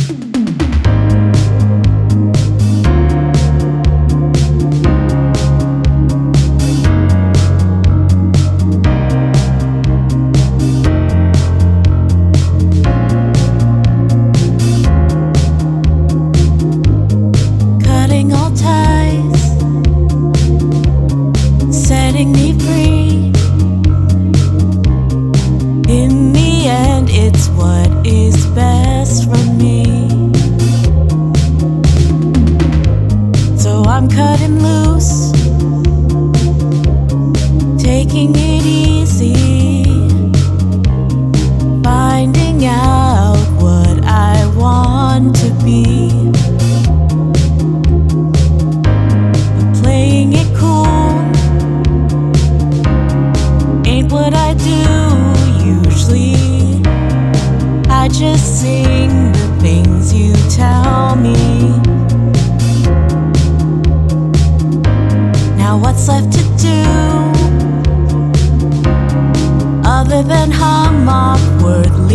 Setting me free. In the end, it's what is best for me. So I'm cutting loose, taking it easy, finding out what I want to be. But playing it cool ain't what I do usually. I just sing the things you tell me. Now what's left to do other than hum awkwardly?